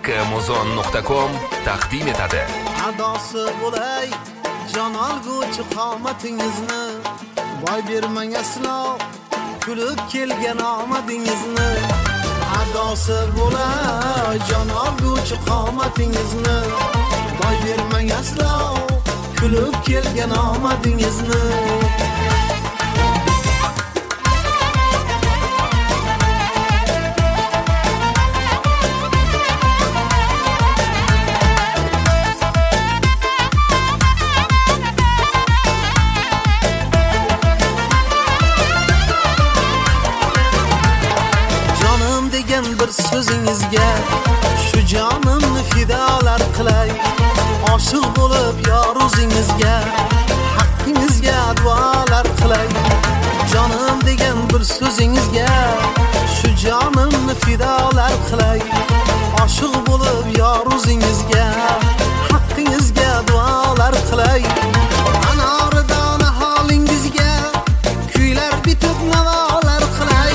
akkmuzon.com taqdim etadi. Adosi bo'lay jon olguvchi qomatingizni, boy bermang aslo kulib kelgan omadingizni. Adosi bo'lay jon olguvchi qomatingizni, boy bermang aslo kulib kelgan omadingizni. Bir sözingizga shu jonimni fidolar qilay, oshiq bo'lib yor o'zingizga haqqingizga duolar qilay. Jonim degan bir sözingizga shu jonimni fidolar qilay, oshiq bo'lib yor o'zingizga haqqingizga duolar qilay. Anoridan holingizga kuylar bitib navolar qilay.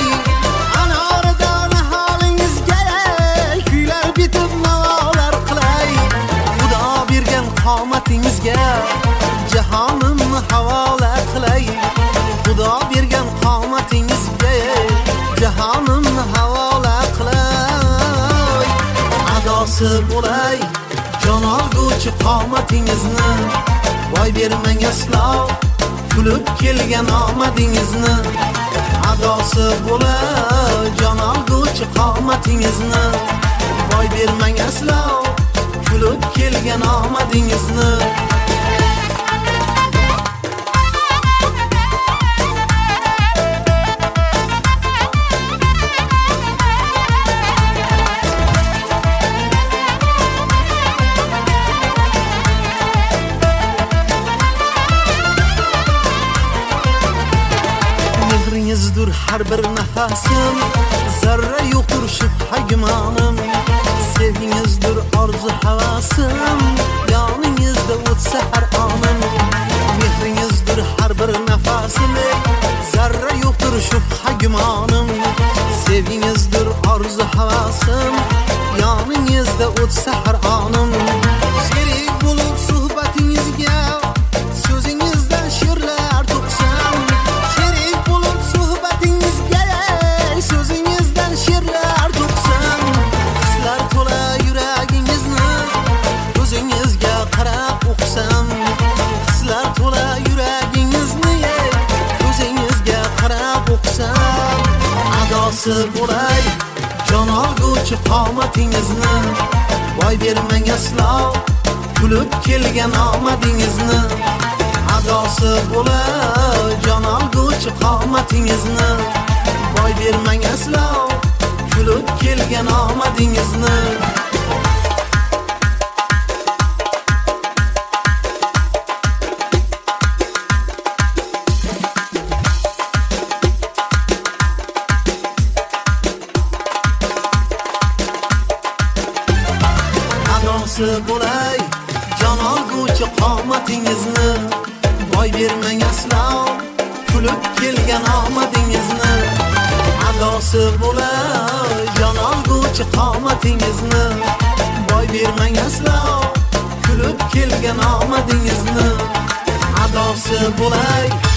Qomatingizga jahonimni havola qilay. Xudo bergan qomatingizga jahonimni havola qilay. Adosi bo'lay jon olguvchi qomatingizni, boy bermang aslo kulib kelgan omadingizni. Adosi bo'lay jon olguvchi qomatingizni, boy bermang aslo kulib kelgan omadingizni. Mehringizdir har bir nafasim, zarra yo'qdir shubha gumonim. Sevgingizdir orzu havasim, yoningizda o'tsa har onim. Mehringizdir har bir nafasim, zarra yo'qdir shubha gumonim. Sevgingizdir orzu havasim, yoningizda o'tsa har onim. Sherik bo'lib suhbatingizga so'zingizdan she'rlar to'qsam. Sherik bo'lib suhbatingizga so'zingizdan she'rlar to'qsam. Hislar to'la yuragingizni ko'zingizga qarab o'qsam. Hislar to'la yuragingizni ko'zingizga qarab o'qsam. Adosi bo'lay jon olguvchi qomatingizni, boy bermang aslo kulib kelgan omadingizni. Adosi bo'lay jon olguvchi qomatingizni, boy bermang aslo kulib kelgan omadingizni. Adosi bo'lay jon olguvchi qomatingizni, boy bermang aslo kulib kelgan omadingizni. Adosi bo'lay jon olguvchi qomatingizni, boy bermang aslo kulib kelgan omadingizni. Adosi bo'lay